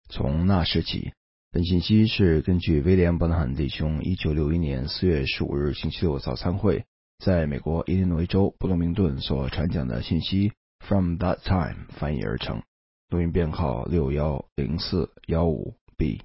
从那时起，本信息是根据威廉·伯南汉弟兄1961年4月15日星期六早餐会在美国伊利诺伊州布洛明顿所传讲的信息 From That Time 翻译而成，录音编号610415B。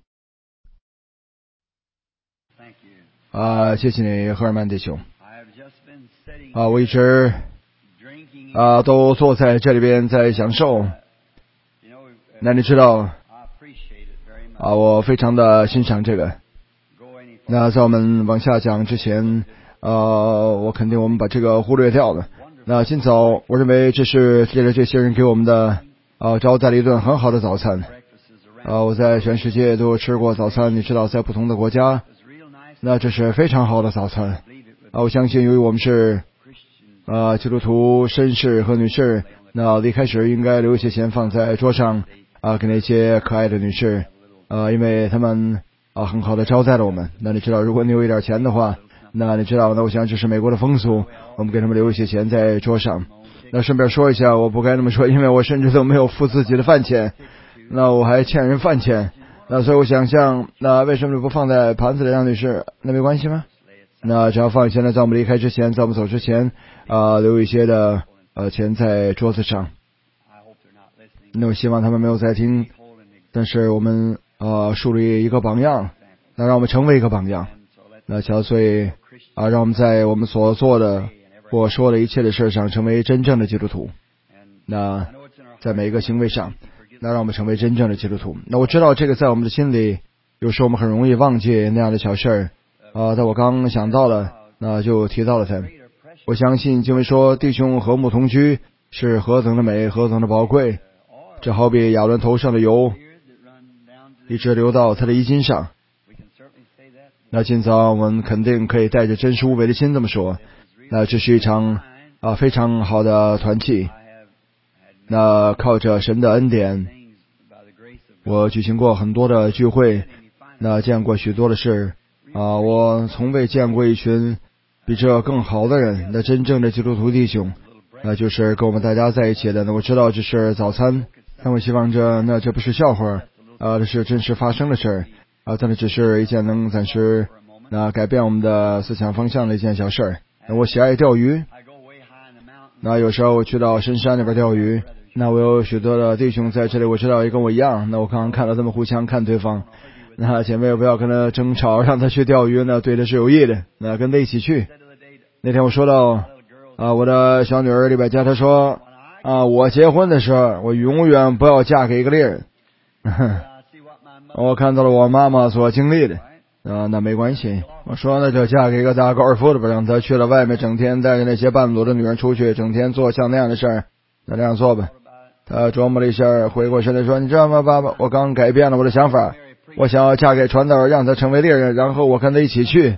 谢谢你，赫尔曼弟兄。我一直都坐在这里边在享受。那你知道我非常的欣赏这个。那在我们往下讲之前，我肯定我们把这个忽略掉了。那今早我认为这是借着这些人给我们的招待了一顿很好的早餐。我在全世界都吃过早餐，你知道在不同的国家，那这是非常好的早餐。我相信由于我们是基督徒绅士和女士，那离开时应该留一些钱放在桌上给那些可爱的女士，因为他们很好的招待了我们。那你知道如果你有一点钱的话，那你知道，那我想这是美国的风俗，我们给他们留一些钱在桌上。那顺便说一下，我不该那么说，因为我甚至都没有付自己的饭钱，那我还欠人饭钱。那所以我想象，那为什么不放在盘子里让女士？那没关系吗？那只要放一些呢，在我们离开之前，在我们走之前留一些的钱在桌子上。那我希望他们没有在听，但是我们树立一个榜样，那让我们成为一个榜样。那所以让我们在我们所做的或说的一切的事上成为真正的基督徒。那在每一个行为上，那让我们成为真正的基督徒。那我知道这个在我们的心里，有时候我们很容易忘记那样的小事儿。但我刚想到了，那就提到了它。我相信经文说弟兄和睦同居是何等的美，何等的宝贵。这好比亚伦头上的油一直流到他的衣襟上。那今早我们肯定可以带着真实无伪的心这么说。那这是一场非常好的团契。那靠着神的恩典，我举行过很多的聚会，那见过许多的事我从未见过一群比这更好的人，那真正的基督徒弟兄，那就是跟我们大家在一起的。那我知道这是早餐，但我希望这不是笑话这是真实发生的事但这只是一件能暂时改变我们的思想方向的一件小事那我喜爱钓鱼，那有时候我去到深山那边钓鱼，那我有许多的弟兄在这里，我知道也跟我一样。那我刚刚看到他们互相看对方，那姐妹不要跟他争吵，让他去钓鱼，那对他是有益的，那跟他一起去。那天我说到我的小女儿李百佳，她说我结婚的时候我永远不要嫁给一个猎人我看到了我妈妈所经历的那没关系，我说那就嫁给一个打高尔夫的吧，让她去了外面整天带着那些半裸的女人出去，整天做像那样的事儿，那这样做吧。她琢磨了一下，回过神来说，你知道吗爸爸，我刚改变了我的想法，我想要嫁给传道，让他成为猎人，然后我跟他一起去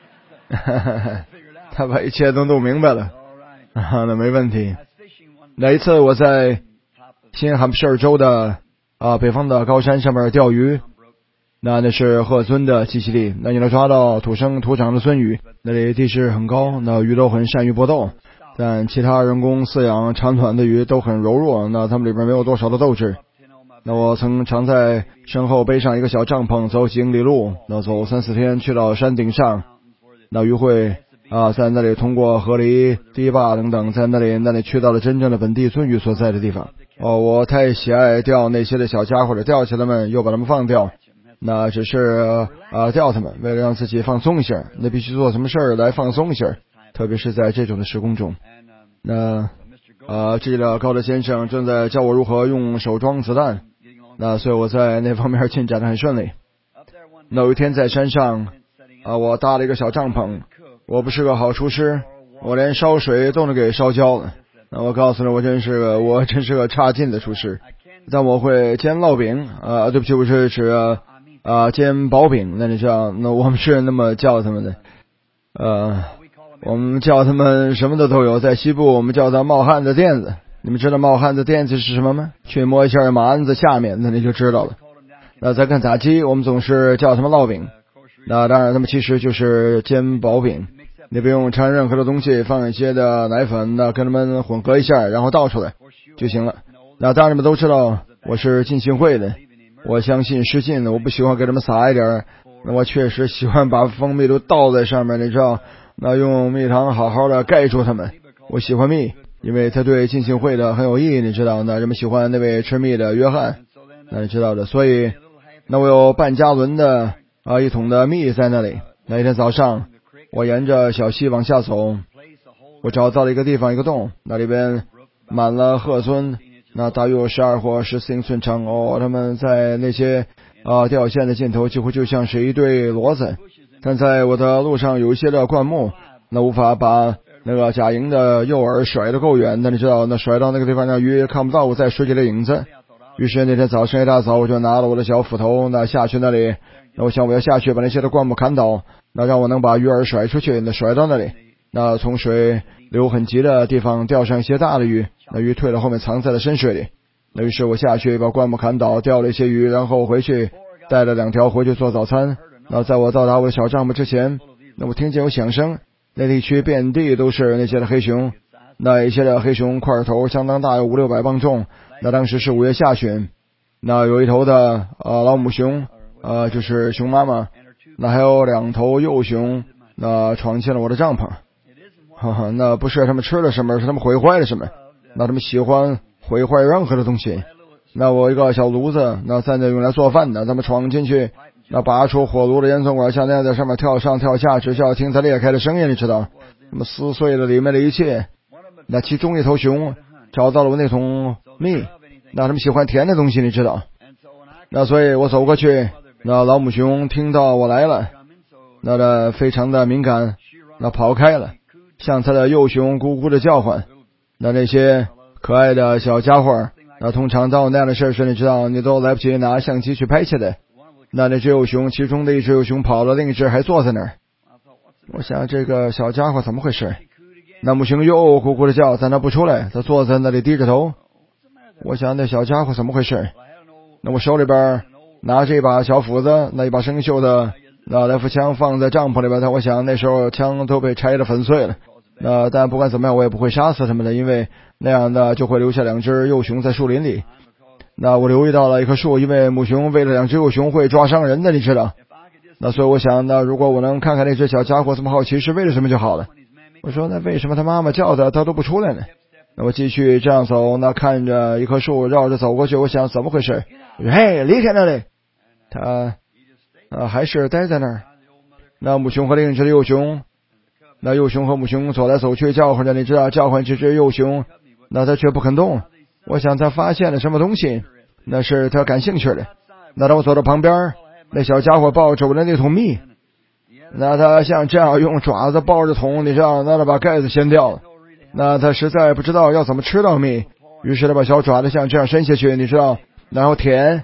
他把一切都弄明白了那没问题。那一次我在新罕布什尔州的北方的高山上面钓鱼，那是鹤鳟的栖息地，那你能抓到土生土长的鳟鱼，那里地势很高，那鱼都很善于搏斗，但其他人工饲养产卵的鱼都很柔弱，那它们里边没有多少的斗志。那我常在身后背上一个小帐篷，走几英里路，那走3-4天去到山顶上，那鱼会在那里通过河狸、堤坝等等，在那里去到了真正的本地鳟鱼所在的地方。我太喜爱钓那些的小家伙了，钓起它们又把它们放掉，那只是钓它们，为了让自己放松一下，那必须做什么事儿来放松一下，特别是在这种的施工中。那这个高德先生正在教我如何用手装子弹，那所以我在那方面进展得很顺利。那有一天在山上我搭了一个小帐篷，我不是个好厨师，我连烧水都能给烧焦了。那我告诉你，我真是个差劲的厨师。但我会煎烙饼对不起，我是指煎薄饼。那你知道，那我们是那么叫他们的我们叫他们什么的都有，在西部我们叫它冒汗的垫子。你们知道冒汗的垫子是什么吗？去摸一下马鞍子下面，那你就知道了。那在看炸鸡，我们总是叫他们烙饼，那当然他们其实就是煎薄饼，你不用掺任何的东西，放一些的奶粉，那跟他们混合一下，然后倒出来就行了。那当然你们都知道我是浸信会的， 我相信失禁的，我不喜欢给他们撒一点，那我确实喜欢把蜂蜜都倒在上面，你知道，那用蜜糖好好的盖住它们。我喜欢蜜，因为它对浸信会的很有意义，你知道，那人们喜欢那位吃蜜的约翰，那你知道的，所以那我有半加仑的一桶的蜜在那里。那一天早上，我沿着小溪往下走，我找到了一个地方，一个洞，那里边满了鹤鳟，那大约有12或14英寸长他们在那些吊线的尽头几乎就像是一对骡子。但在我的路上有一些的灌木，那无法把那个假蝇的诱饵甩得够远，那你知道，那甩到那个地方让鱼看不到我在水里的影子。于是那天早上一大早我就拿了我的小斧头，那下去那里，那我想我要下去把那些的灌木砍倒，那让我能把鱼饵甩出去，那甩到那里，那从水流很急的地方钓上一些大的鱼，那鱼退了后面藏在了深水里。那于是我下去把灌木砍倒，钓了一些鱼，然后回去带了2条回去做早餐。那在我到达我的小帐篷之前，那我听见有响声，那地区遍地都是那些的黑熊，那一些的黑熊块头相当大，有500-600磅重。那当时是5月下旬，那有一头的老母熊，就是熊妈妈，那还有2头幼熊，那闯进了我的帐篷。那不是他们吃了什么，而是他们毁坏了什么。那他们喜欢毁坏任何的东西。那我一个小炉子，那在那用来做饭的，他们闯进去，那拔出火炉的烟囱管，像那样在上面跳上跳下，只需要听它裂开的声音，你知道，那么撕碎了里面的一切。那其中一头熊找到了我那桶蜜，那他们喜欢甜的东西，你知道。那所以我走过去，那老母熊听到我来了，那它非常的敏感，那跑开了，向它的幼熊咕咕的叫唤。那些可爱的小家伙，那通常到那样的事时，你知道，你都来不及拿相机去拍下来。那只幼熊，其中的一只幼熊跑了，另一只还坐在那儿。我想这个小家伙怎么回事？那母熊又咕咕的叫，但它不出来，它坐在那里低着头。我想那小家伙怎么回事？那我手里边拿着一把小斧子，那一把生锈的来福枪放在帐篷里边，但我想那时候枪都被拆得粉碎了。但不管怎么样，我也不会杀死他们的，因为那样的就会留下2只幼熊在树林里。那我留意到了一棵树，因为母熊为了2只幼熊会抓伤人的，你知道。那所以我想，那如果我能看看那只小家伙这么好奇是为了什么就好了。我说那为什么他妈妈叫他都不出来呢？那我继续这样走，那看着一棵树绕着走过去，我想怎么回事？我说嘿，离开那里。他还是待在那儿。那母熊和另一只幼熊，那幼熊和母熊走来走去叫唤着，你知道，叫唤这只幼熊，那他却不肯动。我想他发现了什么东西，那是他感兴趣的。那当我走到旁边，那小家伙抱着我的那桶蜜，那他像这样用爪子抱着桶，你知道，那他把盖子掀掉了。那他实在不知道要怎么吃到蜜，于是他把小爪子像这样伸下去，你知道，然后舔。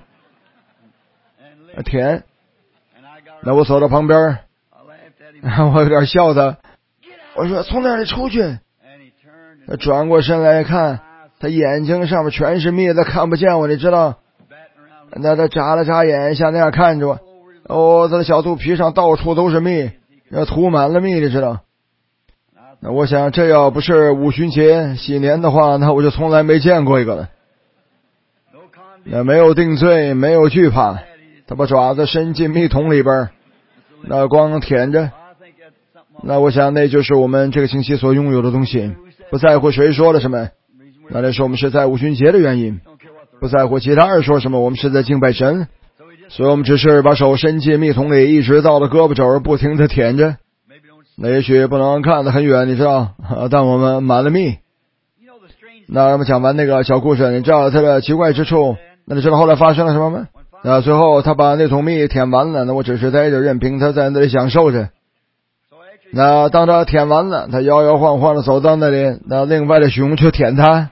那我走到旁边，我有点笑他，我说从那里出去。他转过身来看，他眼睛上面全是蜜，他看不见我，你知道。那他眨了眨眼，像那样看着我。他的小肚皮上到处都是蜜，涂满了蜜，你知道。那我想，这要不是五旬节喜年的话，那我就从来没见过一个了。那没有定罪，没有惧怕，他把爪子伸进蜜桶里边，那光舔着。那我想，那就是我们这个星期所拥有的东西，不在乎谁说了什么，那是我们是在五旬节的原因，不在乎其他人说什么，我们是在敬拜神，所以我们只是把手伸进蜜桶里，一直到了胳膊肘，不停地舔着。那也许不能看得很远，你知道，但我们满了蜜。那我们讲完那个小故事，你知道它的奇怪之处，那你知道后来发生了什么吗？那最后他把那桶蜜舔完了，那我只是待着，任凭他在那里享受着。那当他舔完了，他摇摇晃晃的走到那里，那另外的熊就舔他。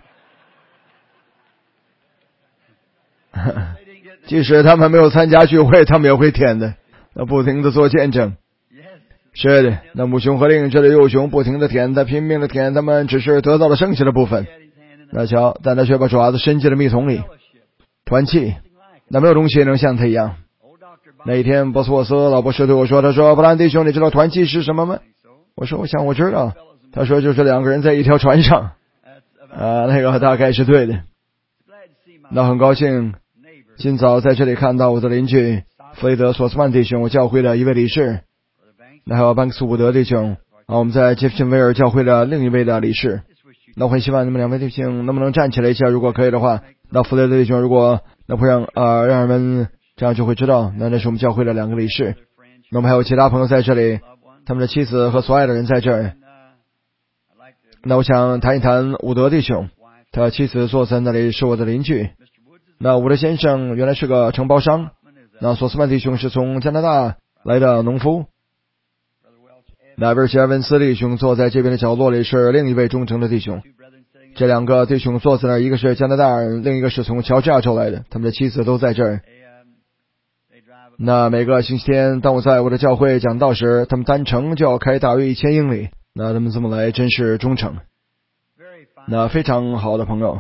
即使他们没有参加聚会，他们也会舔的，那不停的做见证。是的，那母熊和另一只的幼熊不停的舔，他拼命的舔，他们只是得到了剩下的部分。那瞧，但他却把爪子伸进了蜜桶里，团气。那没有东西能像他一样。那一天，波斯沃斯老博士对我说，他说，布兰弟兄，你知道团气是什么吗？我说，我知道。他说，就是2个人在一条船上。那个大概是对的。那很高兴今早在这里看到我的邻居弗雷德·索斯曼弟兄，我教会的一位理事，那还有班克斯伍德弟兄我们在杰弗逊威尔教会的另一位的理事。那我很希望你们两位弟兄能不能站起来一下，如果可以的话。那弗雷德弟兄如果那会让人们这样就会知道，那是我们教会的两个理事。那我们还有其他朋友在这里，他们的妻子和所爱的人在这儿。那我想谈一谈伍德弟兄，他妻子坐在那里是我的邻居。那伍德先生原来是个承包商，那索斯曼弟兄是从加拿大来的农夫。那威尔奇·文斯弟兄坐在这边的角落里是另一位忠诚的弟兄。这两个弟兄坐在那儿，一个是加拿大人，另一个是从乔治亚州来的，他们的妻子都在这儿。那每个星期天当我在我的教会讲道时，他们单程就要开大约1000英里，那他们这么来真是忠诚。那非常好的朋友。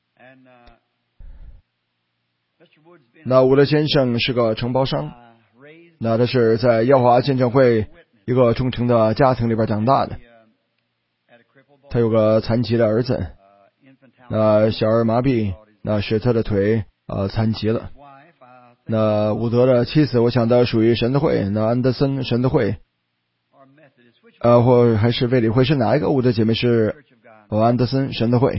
那伍德先生是个承包商，那他是在耶和华见证会一个忠诚的家庭里边长大的。他有个残疾的儿子，那小儿麻痹，那使他的腿残疾了。那伍德的妻子，我想他属于神的会，那安德森神的会，或还是卫理会，是哪一个伍德姐妹是安德森神的会？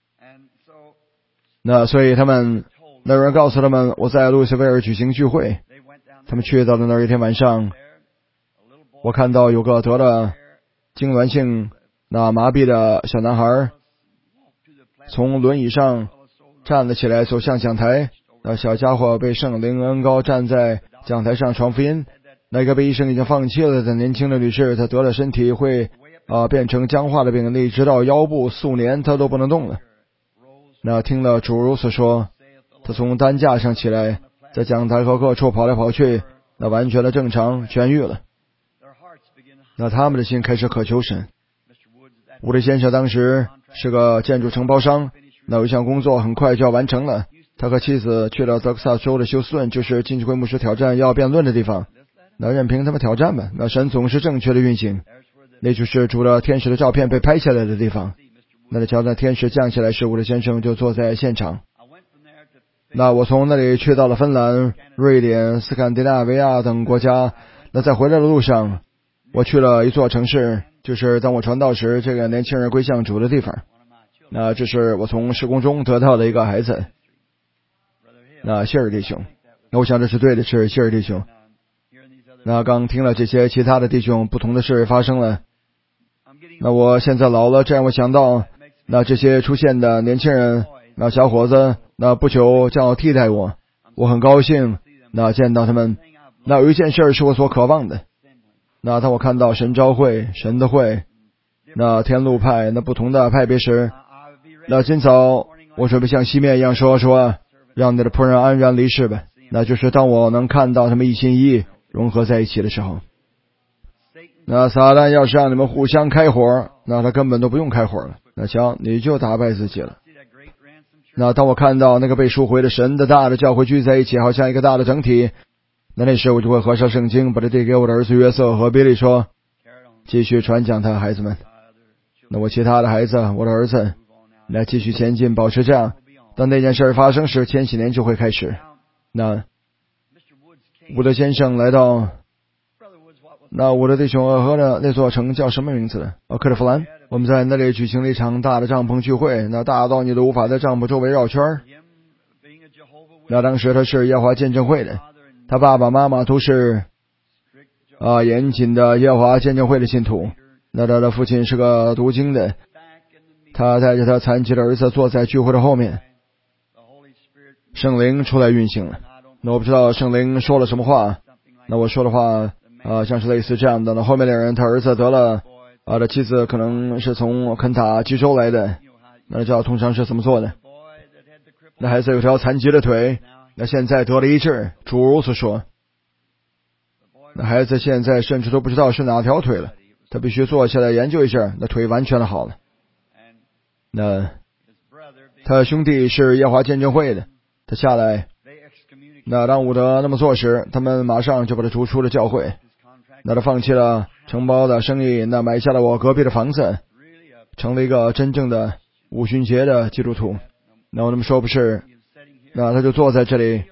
那所以他们那有人告诉他们，我在路易斯威尔举行聚会，他们去到了那儿一天晚上，我看到有个得了痉挛性那麻痹的小男孩从轮椅上站了起来，走向讲台。那小家伙被圣灵恩膏，站在讲台上传福音。那个被医生已经放弃了的年轻的女士，她得了身体会变成僵化的病例，直到腰部4、5年她都不能动了。那听了主如此说，她从担架上起来，在讲台和各处跑来跑去，那完全的正常痊愈了。那他们的心开始渴求神。伍德先生当时是个建筑承包商，那有一项工作很快就要完成了，他和妻子去了德克萨斯州的休斯顿，就是浸信会牧师挑战要辩论的地方。那任凭他们挑战吧，那神总是正确的运行。那就是主的天使的照片被拍下来的地方。那瞧那天使降下来时，伍德先生就坐在现场。那我从那里去到了芬兰、瑞典、斯堪的纳维亚等国家。那在回来的路上，我去了一座城市，就是当我传道时，这个年轻人归向主的地方。那这是我从事工中得到的一个孩子，那谢尔弟兄。那我想这是对的，是谢尔弟兄。那刚听了这些其他的弟兄不同的事发生了。那我现在老了，这让我想到那这些出现的年轻人，那小伙子，那不久将要替代我，我很高兴那见到他们。那有一件事是我所渴望的，那当我看到神召会、神的会，那天路派那不同的派别时，那今早我准备像西面一样说，让你的仆人安然离世吧。那就是当我能看到他们一心一意融合在一起的时候。那撒旦要是让你们互相开火，那他根本都不用开火了，那瞧你就打败自己了。那当我看到那个被赎回的神的大的教会聚在一起，好像一个大的整体，那时我就会合上圣经，把它递给我的儿子约瑟和比利说，继续传讲他孩子们。那我其他的孩子，我的儿子，来继续前进，保持这样。当那件事发生时，千禧年就会开始。那伍德先生来到那我的弟兄和的那座城叫什么名字的？克利夫兰。我们在那里举行了一场大的帐篷聚会，那大到你都无法在帐篷周围绕圈。那当时他是耶和华见证会的，他爸爸妈妈都是严谨的耶和华见证会的信徒。那他的父亲是个读经的，他带着他残疾的儿子坐在聚会的后面。圣灵出来运行了。那我不知道圣灵说了什么话，那我说的话像是类似这样的。那后面的人，他儿子得了的妻子可能是从肯塔基州来的，那知道通常是怎么做的。那孩子有条残疾的腿，那现在得了医治，主如此说。那孩子现在甚至都不知道是哪条腿了，他必须坐下来研究一下，那腿完全的好了。那他兄弟是耶和华见证会的，他下来，那当伍德那么做时，他们马上就把他逐出了教会。那他放弃了承包的生意，那买下了我隔壁的房子，成了一个真正的五旬节的基督徒。那我这么说不是，那他就坐在这里，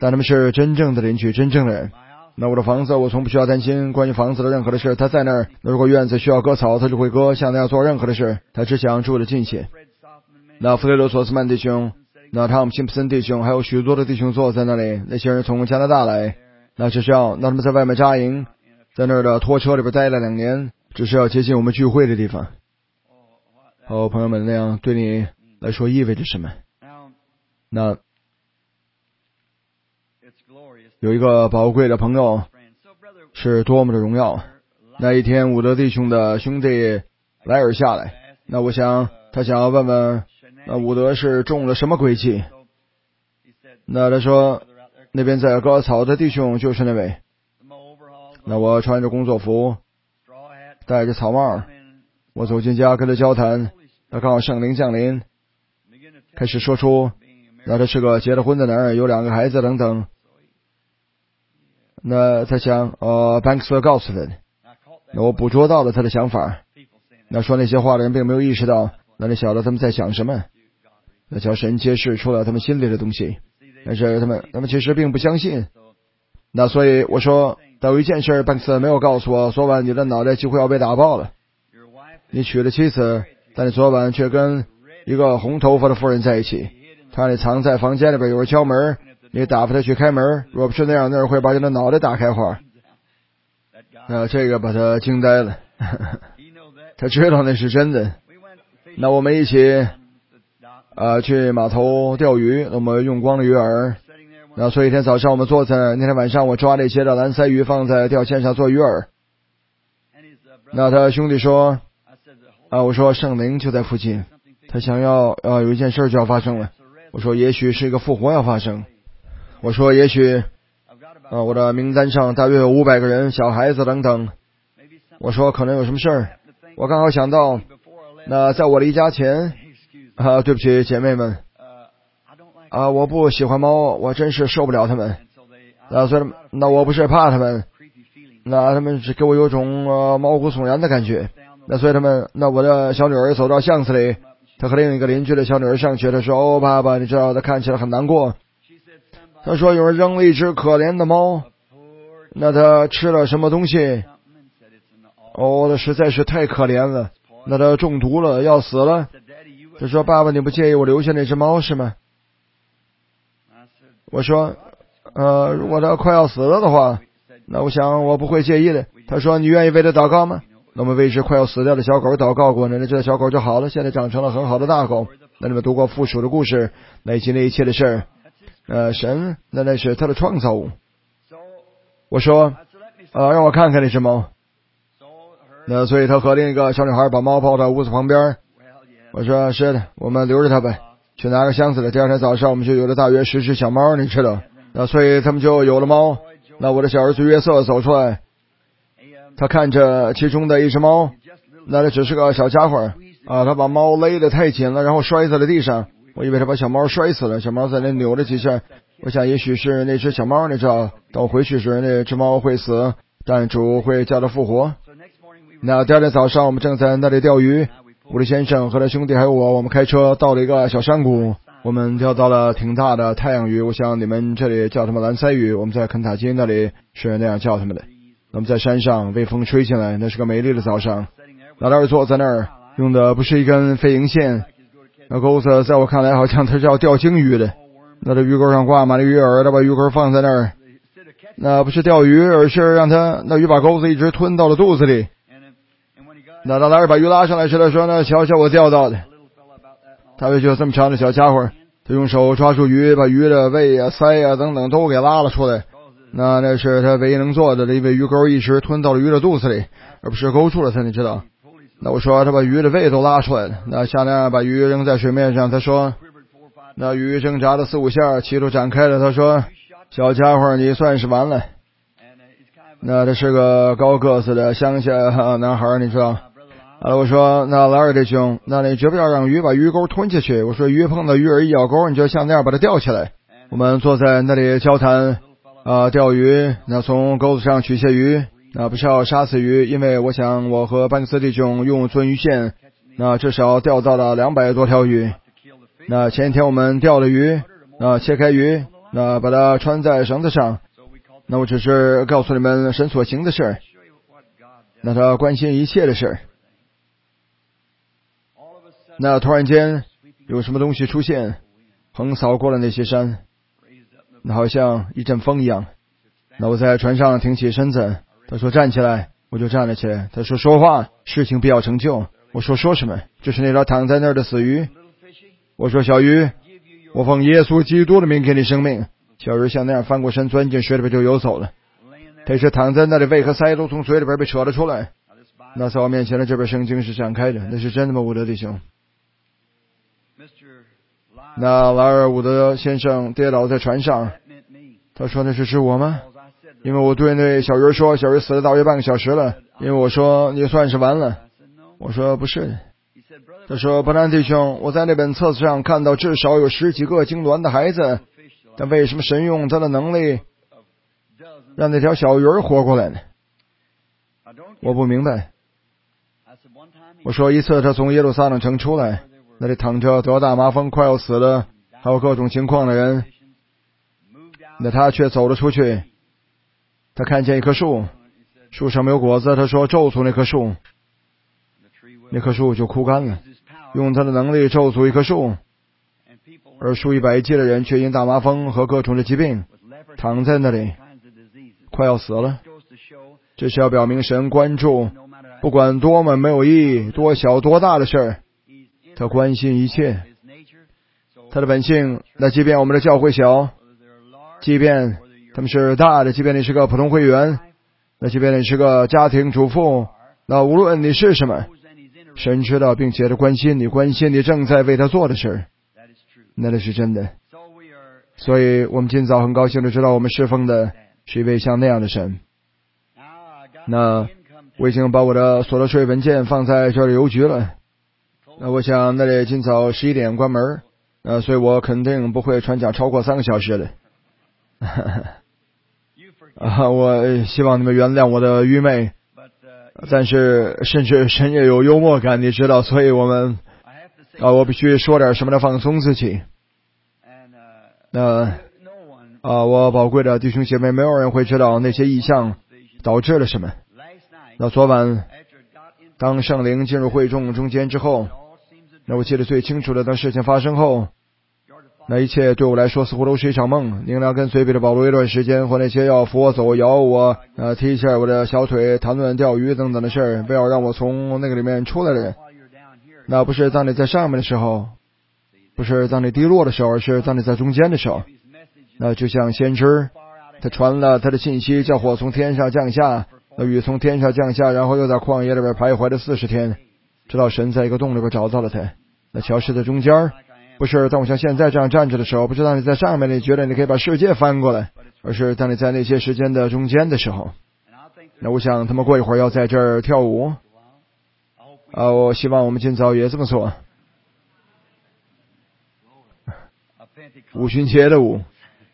但他们是真正的邻居，真正的人。那我的房子，我从不需要担心关于房子的任何的事，他在那儿。那如果院子需要割草，他就会割，像那样做任何的事，他只想住得近些。那弗雷罗索斯曼弟兄，那汤姆辛普森弟兄，还有许多的弟兄坐在那里，那些人从加拿大来，那只是要让他们在外面扎营，在那儿的拖车里边待了2年，只是要接近我们聚会的地方。哦，朋友们，那样对你来说意味着什么？那有一个宝贵的朋友是多么的荣耀。那一天伍德弟兄的兄弟莱尔下来，那我想他想要问问伍德是中了什么诡计。那他说那边在割草的弟兄就是那位。那我穿着工作服，戴着草帽，我走进家跟他交谈，他刚好圣灵降临，开始说出那他是个结了婚的男人，有2个孩子等等。那他想班克斯告诉他的，那我捕捉到了他的想法。那说那些话的人并没有意识到，那你晓得他们在想什么。那叫神揭示出了他们心里的东西，但是他们其实并不相信。那所以我说，但有一件事班克斯没有告诉我，昨晚你的脑袋几乎要被打爆了。你娶了妻子，但你昨晚却跟一个红头发的妇人在一起，他你藏在房间里边，有人敲门，你打发他去开门，若不是那样，那人会把你的脑袋打开花。这个把他惊呆了他知道那是真的。那我们一起去码头钓鱼，我们用光了鱼饵。那所以一天早上我们坐在那儿，那天晚上我抓了一些的蓝鳃鱼放在钓线上做鱼饵。那他兄弟说我说圣灵就在附近，他想要有一件事就要发生了。我说也许是一个复活要发生。我说也许我的名单上大约有500个人，小孩子等等。我说可能有什么事儿。我刚好想到，那在我离家前对不起姐妹们我不喜欢猫，我真是受不了它们。所以那我不是怕它们，那他们是给我有种毛骨悚然的感觉。那所以那我的小女儿走到巷子里，她和另一个邻居的小女儿上去，她说爸爸，你知道她看起来很难过。她说有人扔了一只可怜的猫，那她吃了什么东西？那实在是太可怜了，那她中毒了，要死了。她说爸爸，你不介意我留下那只猫是吗？我说如果它快要死了的话，那我想我不会介意的。她说你愿意为它祷告吗？那么为一只快要死掉的小狗祷告过呢，那这小狗就好了，现在长成了很好的大狗。那你们读过附属的故事，那以及那一切的事神那是他的创造物。我说让我看看那只猫。那所以他和另一个小女孩把猫抱到屋子旁边。我说是的，我们留着它呗，去拿个箱子的。第二天早上我们就有了大约10只小猫，你知道。那所以他们就有了猫。那我的小儿子约瑟走出来，他看着其中的一只猫，那只是个小家伙他把猫勒得太紧了，然后摔在了地上。我以为他把小猫摔死了，小猫在那扭了几下。我想也许是那只小猫，你知道，等我回去时那只猫会死，但主会叫它复活。那第二天早上我们正在那里钓鱼，伍利先生和他兄弟还有我们开车到了一个小山谷，我们钓到了挺大的太阳鱼，我想你们这里叫他们蓝鳃鱼，我们在肯塔基那里是那样叫他们的。我们在山上，微风吹进来，那是个美丽的早上。老大坐在那儿，用的不是一根飞蝇线，那钩子在我看来好像他是要钓鲸鱼的。那这鱼钩上挂满了鱼饵，他把鱼钩放在那儿，那不是钓鱼，而是让那鱼把钩子一直吞到了肚子里。那老大把鱼拉上来时，他说那瞧瞧我钓到的。他就这么长的小家伙，他用手抓住鱼，把鱼的胃鳃等等都给拉了出来。那是他唯一能做的，因为鱼钩一直吞到了鱼的肚子里，而不是勾住了他，你知道。那我说他把鱼的胃都拉出来了。那下来把鱼扔在水面上，他说那鱼挣扎了4、5下，气都展开了。他说小家伙你算是完了。那他是个高个子的乡下男孩，你知道。我说那莱尔弟兄，那你绝不要让鱼把鱼钩吞下去。我说鱼碰到鱼饵一咬钩，你就像那样把它吊起来。我们坐在那里交谈钓鱼，那从钩子上取些鱼，那不是要杀死鱼，因为我想我和班克斯弟兄用鳟鱼线，那至少钓到了200多条鱼。那前一天我们钓了鱼，切开鱼， 那把它穿在绳子上。那我只是告诉你们神所行的事，那他关心一切的事。那突然间有什么东西出现，横扫过了那些山，那好像一阵风一样。那我在船上挺起身子，他说站起来，我就站了起来。他说说话，事情必要成就。我说说什么？这是那条躺在那儿的死鱼。我说小鱼，我奉耶稣基督的名给你生命。小鱼像那样翻过身，钻进水里边就游走了。他是躺在那里，胃和腮都从嘴里边被扯了出来。那在我面前的这本圣经是展开的，那是真的吗，伍德弟兄？那莱尔伍德先生跌倒在船上，他说那是指我吗？因为我对那小鱼说，小鱼死了大约半个小时了。因为我说你算是完了。我说不是。他说伯南弟兄，我在那本册子上看到至少有10几个痉挛的孩子，但为什么神用他的能力让那条小鱼活过来呢？我不明白。我说一次他从耶路撒冷城出来，那里躺着得大麻风快要死了，还有各种情况的人，那他却走了出去。他看见一棵树，树上没有果子，他说咒诅那棵树，那棵树就枯干了。用他的能力咒诅一棵树，而数以百计的人却因大麻风和各种的疾病躺在那里快要死了。这是要表明神关注不管多么没有意义，多小多大的事儿，他关心一切。他的本性，那即便我们的教会小，即便他们是大的，即便你是个普通会员，那即便你是个家庭主妇，那无论你是什么，神知道并且他关心你，关心你正在为他做的事，那是真的。所以我们今早很高兴的知道我们侍奉的是一位像那样的神。那我已经把我的所得税文件放在这里邮局了。那我想那里今早11点关门，所以我肯定不会传讲超过3个小时的。我希望你们原谅我的愚昧，但是甚至神也有幽默感，你知道，所以我必须说点什么来放松自己。我宝贵的弟兄姐妹，没有人会知道那些异象导致了什么。那昨晚当圣灵进入会众中间之后，那我记得最清楚的，当事情发生后，那一切对我来说似乎都是一场梦。宁良跟随彼得保罗一段时间，或那些要扶我走、摇我、踢一下我的小腿、谈论钓鱼等等的事儿，不要让我从那个里面出来的人。那不是当你在上面的时候，不是当你低落的时候，而是当你在中间的时候。那就像先知，他传了他的信息，叫火从天上降下，那雨从天上降下，然后又在旷野里边徘徊了40天，直到神在一个洞里边找到了他。那桥是在中间，不是当我像现在这样站着的时候，不是当你在上面你觉得你可以把世界翻过来，而是当你在那些时间的中间的时候。那我想他们过一会儿要在这儿跳舞，我希望我们今早也这么做。五旬节的舞，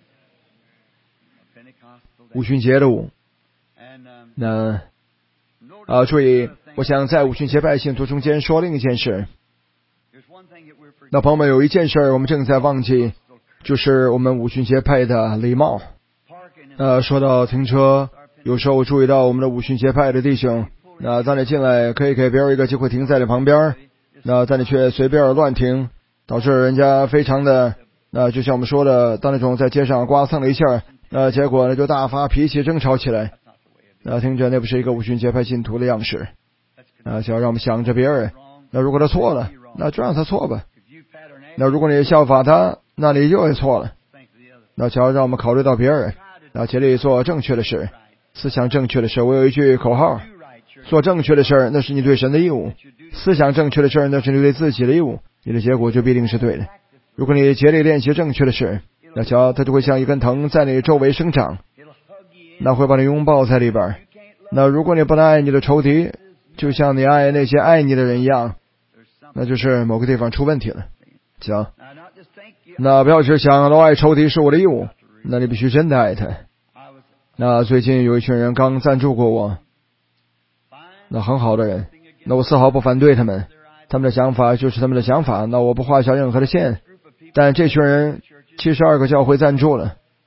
五旬节的舞。那注意，我想在五旬节拜信徒中间说另一件事。那朋友们，有一件事我们正在忘记，就是我们五旬节派的礼貌。说到停车，有时候我注意到我们的五旬节派的弟兄，那当你进来可以给别人一个机会停在你旁边，那但你却随便乱停，导致人家非常的就像我们说的，当那种在街上刮蹭了一下，结果呢就大发脾气争吵起来。听着那不是一个五旬节派信徒的样式。就要让我们想着别人，那如果他错了，那就让他错吧。那如果你效法他，那你就会错了。那就要让我们考虑到别人，竭力做正确的事，思想正确的事。我有一句口号，做正确的事那是你对神的义务，思想正确的事那是你对自己的义务，你的结果就必定是对的。如果你竭力练习正确的事，那它就会像一根藤在你周围生长，那会把你拥抱在里边。那如果你不能爱你的仇敌，就像你爱那些爱你的人一样，那就是某个地方出问题了。行，那不要只想爱仇敌是我的义务，那你必须真的爱他。那最近有一群人刚赞助过我，那很好的人，那我丝毫不反对他们，他们的想法就是他们的想法，那我不画下任何的线。但这群人72个教会赞助了，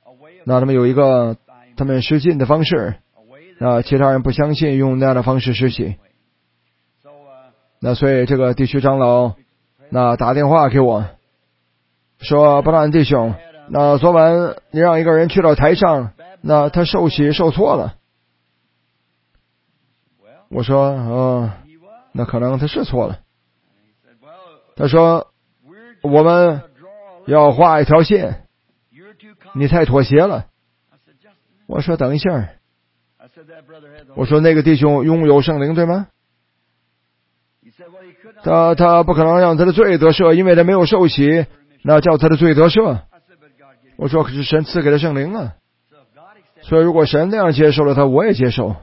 那他们有一个他们施浸的方式，其他人不相信用那样的方式施洗。那所以这个地区长老打电话给我说，布兰弟兄，昨晚你让一个人去到台上，他受洗受错了。我说那可能他是错了。他说我们要画一条线，你太妥协了。我说等一下，我说那个弟兄拥有圣灵对吗？他不可能让他的罪得赦，因为他没有受洗，叫他的罪得赦。我说可是神赐给他圣灵啊，所以如果神那样接受了他，我也接受。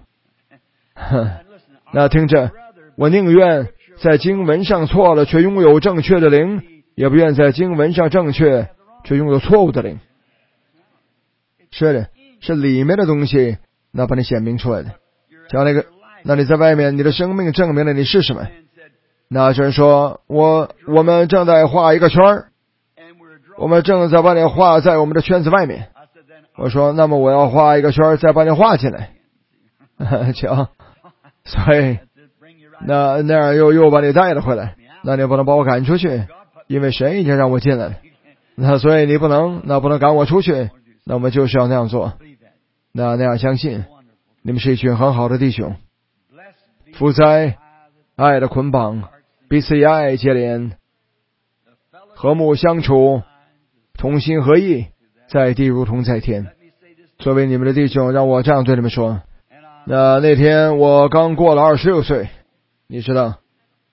听着，我宁愿在经文上错了却拥有正确的灵，也不愿在经文上正确却拥有错误的灵。是的，是里面的东西把你显明出来的。像你在外面，你的生命证明了你是什么。这人说我们正在画一个圈儿，我们正在把你画在我们的圈子外面。我说那么我要画一个圈儿再把你画进来。瞧，所以那样又把你带了回来，你不能把我赶出去，因为神已经让我进来了。所以你不能赶我出去，我们就是要那样做。那样相信你们是一群很好的弟兄，负在爱的捆绑，彼此以爱结连，和睦相处，同心合意，在地如同在天。作为你们的弟兄，让我这样对你们说，那天我刚过了26岁，你知道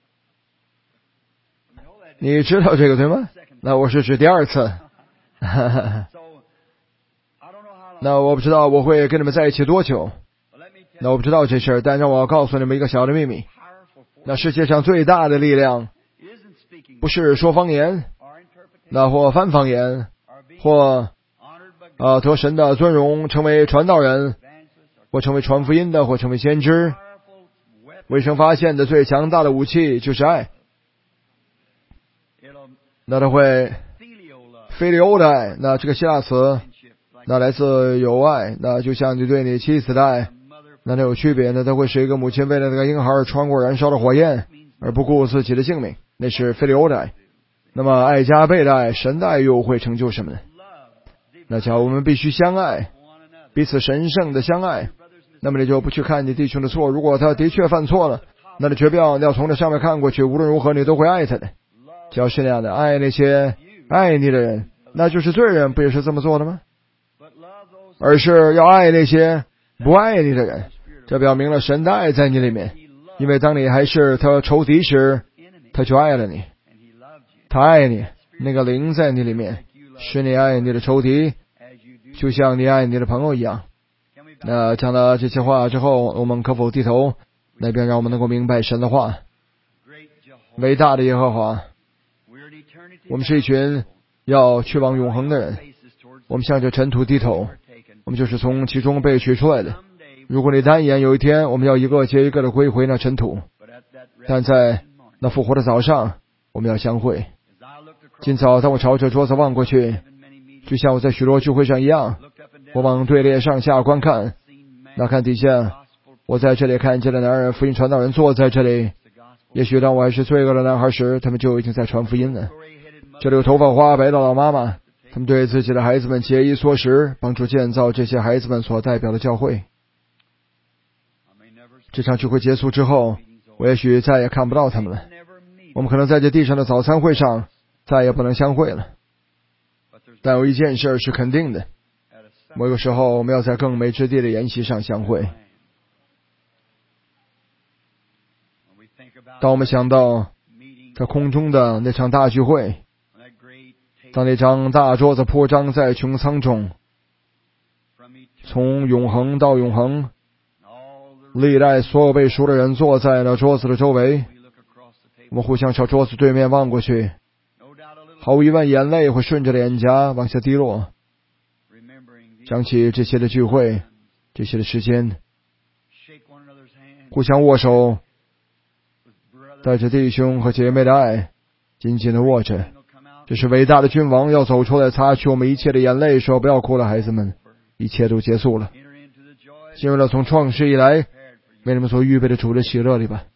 这个对吗？我是指第二次。我不知道我会跟你们在一起多久，我不知道这事儿，但让我告诉你们一个小的秘密。世界上最大的力量不是说方言，或翻方言，或得神的尊荣，成为传道人，或成为传福音的，或成为先知。卫生发现的最强大的武器就是爱。他会菲利欧的爱，这个希腊词来自有爱，就像你对你妻子的爱，它有区别。它会是一个母亲为了那个婴孩穿过燃烧的火焰而不顾自己的性命，那是菲利欧的爱。那么爱加倍的爱，神的爱又会成就什么呢？假如我们必须相爱，彼此神圣的相爱，那么你就不去看你弟兄的错，如果他的确犯错了，你绝不要从这上面看过去，无论如何你都会爱他的。只要是那样的，爱那些爱你的人，那就是罪人不也是这么做的吗？而是要爱那些不爱你的人，这表明了神的爱在你里面，因为当你还是他仇敌时，他就爱了你，他爱你，那个灵在你里面，使你爱你的仇敌，就像你爱你的朋友一样。讲了这些话之后，我们可否低头，那边让我们能够明白神的话。伟大的耶和华，我们是一群要去往永恒的人，我们向着尘土低头，我们就是从其中被取出来的。如果你单言有一天我们要一个接一个的归回那尘土，但在那复活的早上我们要相会。今早当我朝着桌子望过去，就像我在许多聚会上一样，我往队列上下观看，看底下，我在这里看见了男人福音传道人坐在这里。也许当我还是罪恶的男孩时，他们就已经在传福音了。这里有头发花白的老妈妈，他们对自己的孩子们节衣缩食，帮助建造这些孩子们所代表的教会。这场聚会结束之后，我也许再也看不到他们了。我们可能在这地上的早餐会上再也不能相会了。但有一件事是肯定的，某个时候我们要在更美之地的筵席上相会。当我们想到在空中的那场大聚会，当那张大桌子铺张在穹苍中，从永恒到永恒，历代所有被赎的人坐在了桌子的周围，我们互相朝桌子对面望过去，毫无疑问眼泪会顺着脸颊往下滴落，想起这些的聚会，这些的时间，互相握手，带着弟兄和姐妹的爱紧紧地握着。这是伟大的君王要走出来擦去我们一切的眼泪，说不要哭了孩子们， 一切都结束了，进入了从创世以来为你们所预备的主的喜乐里吧。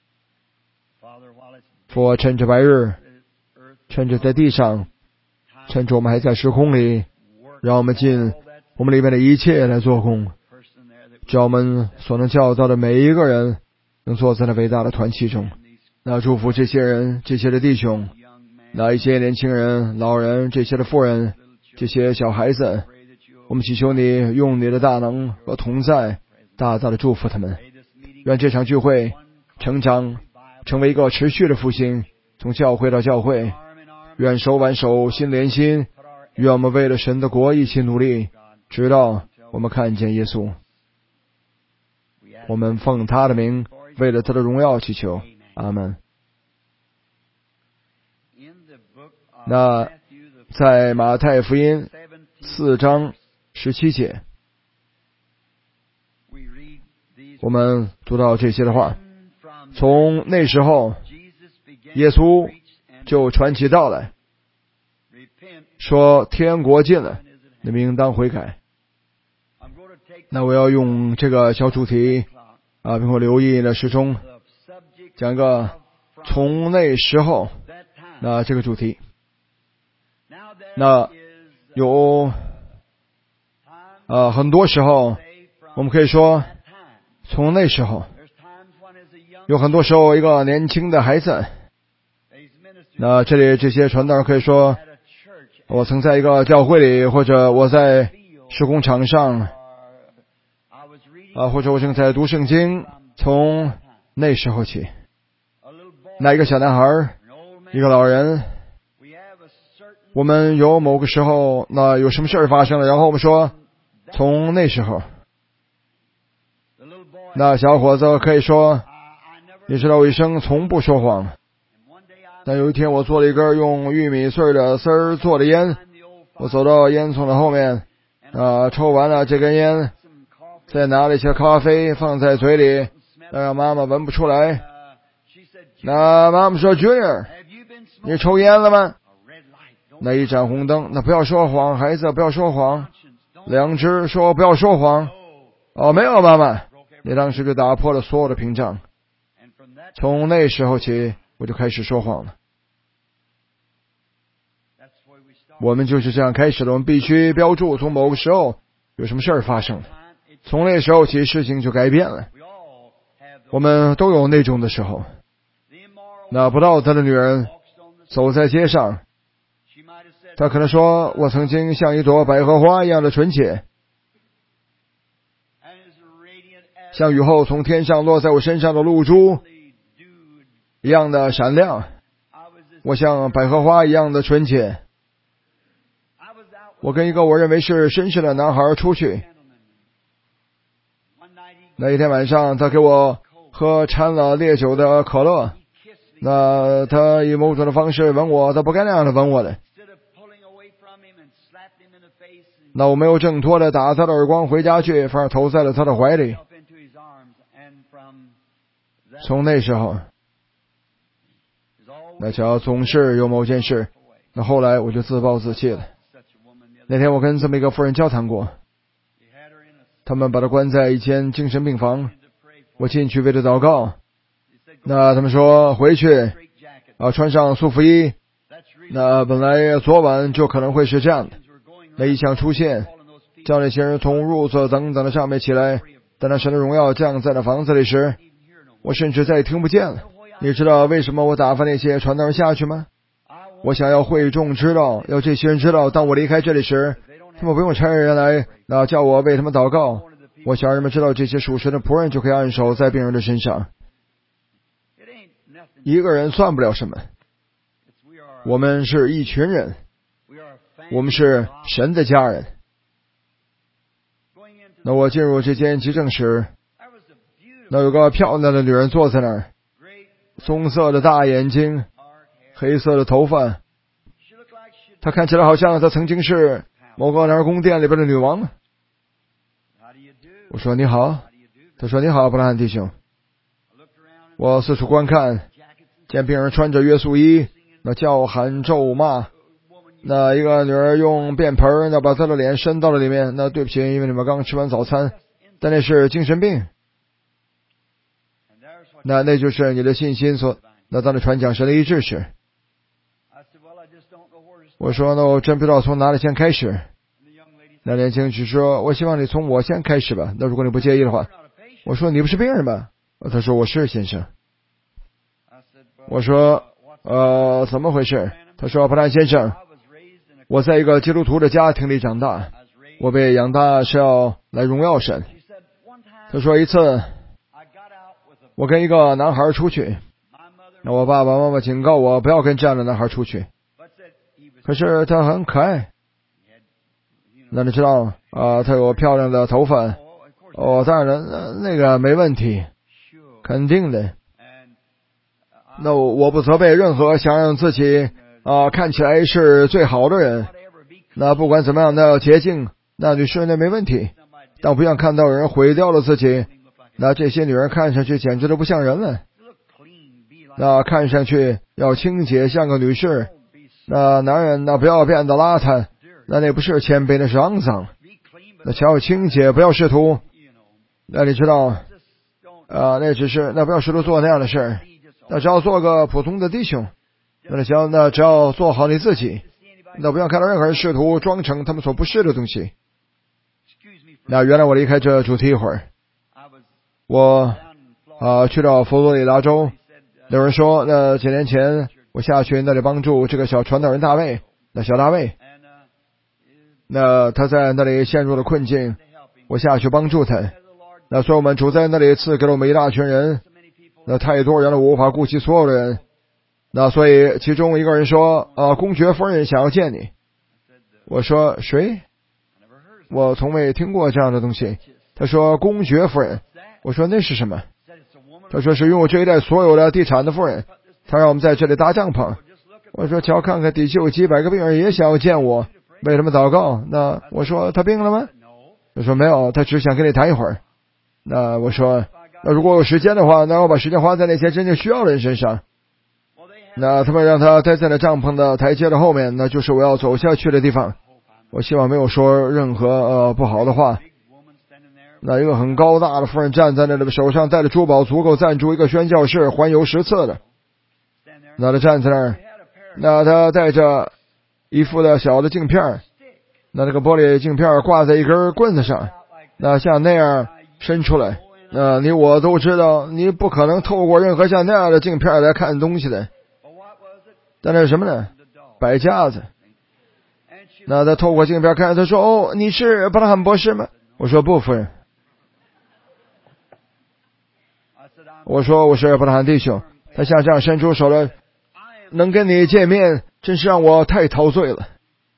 父，趁着白日，趁着在地上，趁着我们还在时空里，让我们尽我们里面的一切来做工，叫我们所能教导的每一个人能坐在那伟大的团契中。那祝福这些人，这些的弟兄，那一些年轻人、老人，这些的妇人，这些小孩子，我们祈求你用你的大能和同在大大的祝福他们。愿这场聚会成长成为一个持续的复兴，从教会到教会，愿手挽手，心连心，愿我们为了神的国一起努力，直到我们看见耶稣。我们奉他的名，为了他的荣耀祈求，阿们。那在马太福音4章17节，我们读到这些的话。从那时候，耶稣就传起道来，说天国近了，你们应当悔改。那我要用这个小主题并且留意的时钟，讲一个从那时候那这个主题。那有很多时候我们可以说从那时候，有很多时候一个年轻的孩子，那这里这些传道人可以说我曾在一个教会里，或者我在施工场上或者我正在读圣经。从那时候起，那一个小男孩，一个老人，我们有某个时候那有什么事儿发生了，然后我们说从那时候，那小伙子可以说你知道我一生从不说谎。但有一天我做了一根用玉米穗的丝儿做的烟，我走到烟囱的后面抽完了这根烟，再拿了一些咖啡放在嘴里，让妈妈闻不出来。那妈妈说 Junior 你抽烟了吗？那一盏红灯，那不要说谎，孩子不要说谎。良知说不要说谎。没有妈妈。你当时就打破了所有的屏障。从那时候起我就开始说谎了。我们就是这样开始的，我们必须标注从某个时候有什么事儿发生了，从那时候起事情就改变了。我们都有那种的时候。那不道德的女人走在街上，她可能说我曾经像一朵百合花一样的纯洁，像雨后从天上落在我身上的露珠一样的闪亮，我像百合花一样的纯洁。我跟一个我认为是绅士的男孩出去，那一天晚上他给我喝掺了烈酒的可乐，那他以某种的方式吻我，他不该那样的吻我的。那我没有挣脱的打他的耳光回家去，反而投在了他的怀里。从那时候，那瞧总是有某件事，那后来我就自暴自弃了。那天我跟这么一个妇人交谈过，他们把她关在一间精神病房，我进去为她祷告。那他们说回去穿上束缚衣，那本来昨晚就可能会是这样的，那异象出现，叫那些人从褥子等等的上面起来，但那神的荣耀降在了房子里时，我甚至再也听不见了。你知道为什么我打发那些传道人下去吗？我想要会众知道，要这些人知道，当我离开这里时，他们不用差人来叫我为他们祷告。我想让人们知道，这些属神的仆人就可以按手在病人的身上。一个人算不了什么，我们是一群人，我们是神的家人。那我进入这间急诊室，那有个漂亮的女人坐在那儿，棕色的大眼睛，黑色的头发，她看起来好像她曾经是某个男宫殿里边的女王。我说你好，她说你好，布拉汉弟兄。我四处观看，见病人穿着约束衣，那叫喊咒骂， 那一个女儿用便盆把她的脸伸到了里面。那对不起，因为你们刚吃完早餐，但那是精神病。那就是你的信心所那当你传讲神的医治时。我说那我真不知道从哪里先开始。那年轻人只说我希望你从我先开始吧，那如果你不介意的话。我说你不是病人吧？他说我是先生。我说怎么回事？他说普兰先生，我在一个基督徒的家庭里长大，我被养大是要来荣耀神。他说一次我跟一个男孩出去，那我爸爸妈妈警告我不要跟这样的男孩出去，可是他很可爱。那你知道他有漂亮的头发。当然那个没问题，肯定的。那我不责备任何想让自己看起来是最好的人。那不管怎么样，那要洁净，那女士那没问题。但不要看到有人毁掉了自己，那这些女人看上去简直都不像人了。那看上去要清洁，像个女士。那男人那不要变得邋遢，那不是谦卑，那是肮脏。那要清洁，不要试图。那你知道那只是那不要试图做那样的事，那只要做个普通的弟兄。那行，那只要做好你自己，那不要看到任何人试图装成他们所不是的东西。那原来我离开这主题一会儿，我去到佛罗里达州。有人说那几年前我下去那里帮助这个小传道人大卫，那小大卫，那他在那里陷入了困境，我下去帮助他。那所以我们主在那里赐给了我们一大群人，那太多人了，我无法顾及所有的人。那所以其中一个人说公爵夫人想要见你。我说谁？我从未听过这样的东西。他说公爵夫人。我说那是什么？他说是拥有这一带所有的地产的夫人，他让我们在这里搭帐篷。我说瞧看看地区有几百个病人也想要见我，为他们祷告。那我说他病了吗？他说没有，他只想跟你谈一会儿。那我说那如果有时间的话，那我把时间花在那些真正需要的人身上。那他们让他待在那帐篷的台阶的后面，那就是我要走下去的地方。我希望没有说任何不好的话。那一个很高大的夫人站在那里，手上戴着珠宝，足够赞助一个宣教士环游10次的。那他站在那儿，那他带着一副的小的镜片，那个玻璃镜片挂在一根棍子上，那像那样伸出来。你我都知道你不可能透过任何像那样的镜片来看东西的。但那是什么呢？摆架子。那他透过镜片看，他说你是布拉罕博士吗？我说不，夫人。我说我是布拉罕弟兄。他像这样伸出手来，能跟你见面真是让我太陶醉了。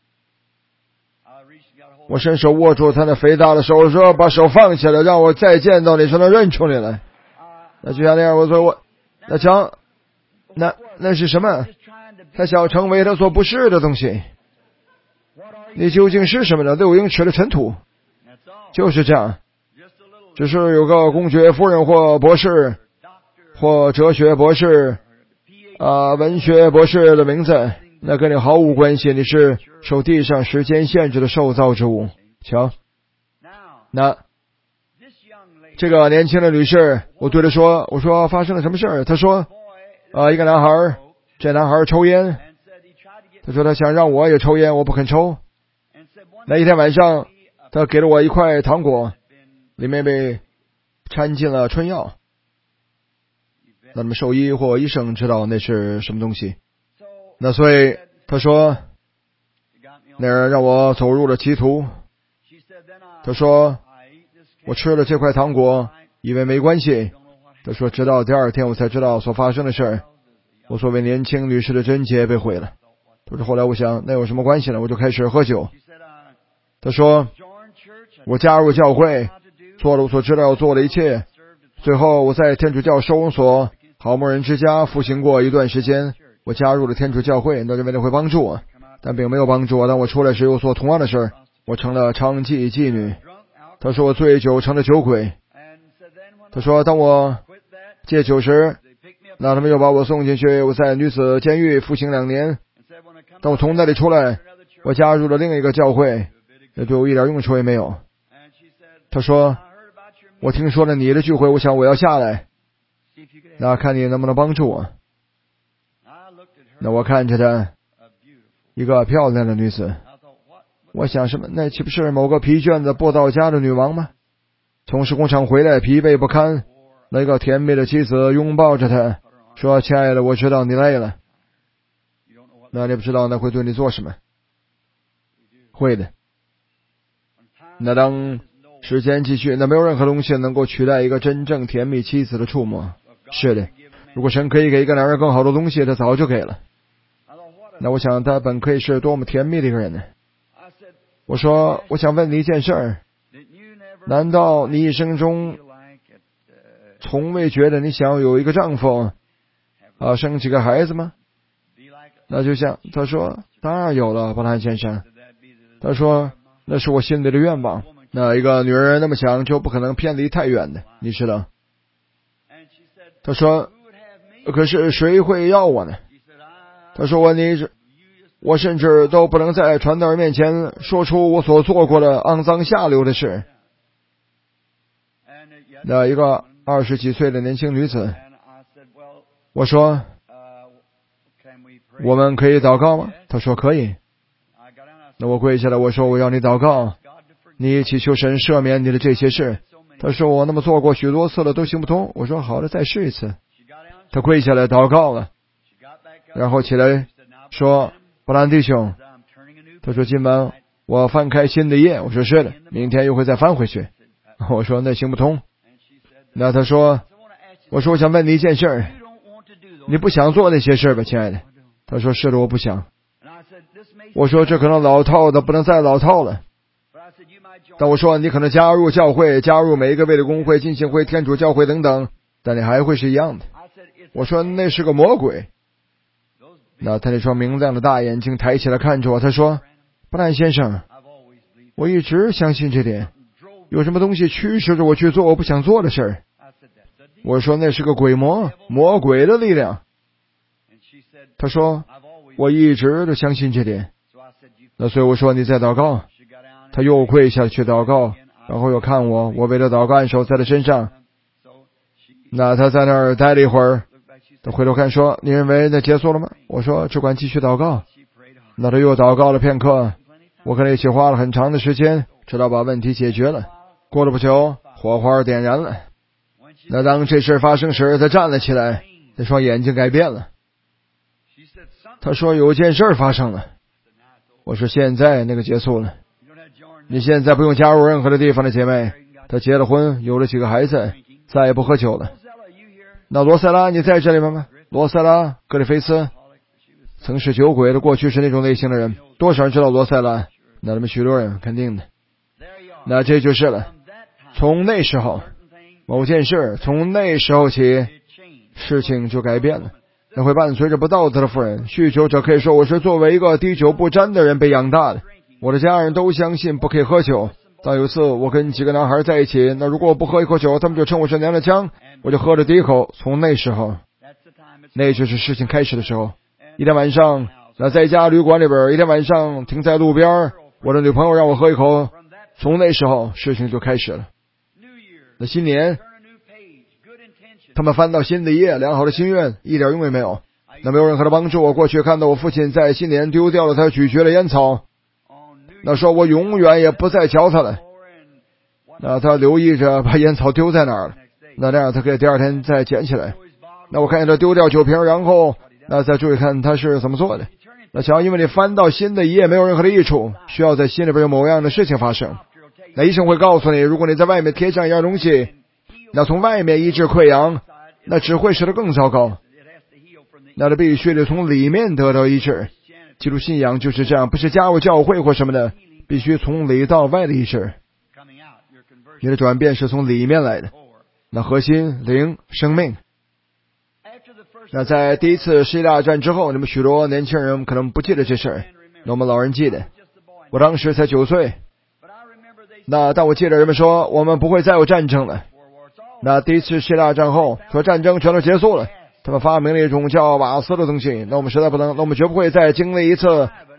我伸手握住他那肥大的手，我说把手放下来，让我再见到你才能认出你来。那就像那样，我说那瞧，那是什么？他想成为他所不是的东西。你究竟是什么呢？6英尺的尘土。就是这样，只是有个公爵夫人或博士或哲学博士文学博士的名字，那跟你毫无关系。你是受地上时间限制的受造之物。瞧，那这个年轻的女士，我对她说，我说发生了什么事儿？她说一个男孩，这男孩抽烟。她说他想让我也抽烟，我不肯抽。那一天晚上他给了我一块糖果，里面被掺进了春药。那么兽医或医生知道那是什么东西。那所以他说那人让我走入了歧途。他说我吃了这块糖果以为没关系。他说直到第二天我才知道所发生的事儿。我所谓年轻女士的贞洁被毁了。他说后来我想那有什么关系呢？我就开始喝酒。他说我加入教会，做了我所知道要做的一切。最后我在天主教收容所好牧人之家服刑过一段时间。我加入了天主教会，那认为那会帮助我，但并没有帮助我。当我出来时又做同样的事，我成了娼妓妓女。他说我醉酒成了酒鬼。他说当我戒酒时，那他们又把我送进去，我在女子监狱服刑2年。当我从那里出来， 我加入了另一个教会，这对我一点用处也没有。他说，我听说了你的聚会，我想我要下来，那看你能不能帮助我。那我看着她，一个漂亮的女子，我想什么？那岂不是某个疲倦的布道家的女王吗？从事工厂回来疲惫不堪，那个甜美的妻子拥抱着他，说，亲爱的，我知道你累了。那你不知道那会对你做什么？会的。那当时间继续，那没有任何东西能够取代一个真正甜蜜妻子的触摸。是的，如果神可以给一个男人更好的东西，他早就给了。那我想他本可以是多么甜蜜的一个人呢？我说，我想问你一件事儿，难道你一生中从未觉得你想有一个丈夫生几个孩子吗？那就像他说，当然有了，伯兰先生。他说，那是我心里的愿望。那一个女人那么想，就不可能偏离太远的，你知道。他说，可是谁会要我呢？他说，我甚至都不能在传道人面前说出我所做过的肮脏下流的事。那一个20几岁的年轻女子，我说，我们可以祷告吗？他说可以。那我跪下来，我说，我要你祷告，你祈求神赦免你的这些事。他说，我那么做过许多次了，都行不通。我说好了，再试一次。他跪下来祷告了，然后起来说，伯兰弟兄，他说，今晚我翻开新的页。我说是的，明天又会再翻回去。我说那行不通。那他说，我说我想问你一件事，你不想做那些事吧，亲爱的？他说是的，我不想。我说这可能老套的不能再老套了。但我说你可能加入教会，加入每一个卫理公会、浸信会、天主教会等等，但你还会是一样的。我说那是个魔鬼。那他那双明亮的大眼睛抬起来看着我，他说，伯兰先生，我一直相信这点，有什么东西驱使着我去做我不想做的事儿？我说那是个魔鬼的力量。他说我一直都相信这点。那所以我说你在祷告。他又跪下去祷告，然后又看我为了祷告按手在他身上。那他在那儿待了一会儿，他回头看说，你认为那结束了吗？我说只管继续祷告。那他又祷告了片刻，我跟他一起花了很长的时间，直到把问题解决了。过了不久，火花点燃了。那当这事发生时，他站了起来，那双眼睛改变了。他说有件事发生了。我说现在那个结束了，你现在不用加入任何的地方的姐妹。他结了婚，有了几个孩子，再也不喝酒了。那罗塞拉你在这里吗？罗塞拉格里菲斯曾是酒鬼的，过去是那种类型的人。多少人知道罗塞拉？那他们许多人，肯定的。那这就是了。从那时候某件事，从那时候起事情就改变了。那会伴随着不道德的妇人，酗酒者可以说我是作为一个滴酒不沾的人被养大的。我的家人都相信不可以喝酒。当有一次我跟几个男孩在一起，那如果我不喝一口酒，他们就称我是娘娘腔，我就喝了第一口。从那时候，那就是事情开始的时候。一天晚上，那在一家旅馆里边，一天晚上停在路边，我的女朋友让我喝一口。从那时候事情就开始了。那新年他们翻到新的一页，良好的心愿一点用也没有。那没有任何的帮助。我过去看到我父亲在新年丢掉了他咀嚼的烟草，那说我永远也不再嚼它了。那他留意着把烟草丢在哪儿了，那这样他可以第二天再捡起来。那我看见他丢掉酒瓶，然后那再注意看他是怎么做的。那想要因为你翻到新的一页没有任何的益处，需要在心里边有某样的事情发生。那医生会告诉你，如果你在外面贴上一样东西，那从外面医治溃疡，那只会使得更糟糕。那他必须得从里面得到医治。基督信仰就是这样，不是加入教会或什么的，必须从里到外的医治。你的转变是从里面来的。那核心灵生命。那在第一次世界大战之后，你们许多年轻人可能不记得这事儿，那我们老人记得。我当时才9岁。那但我记得人们说我们不会再有战争了。那第一次世界大战后说战争全都结束了，他们发明了一种叫瓦斯的东西，那我们实在不能，那我们绝不会再经历一次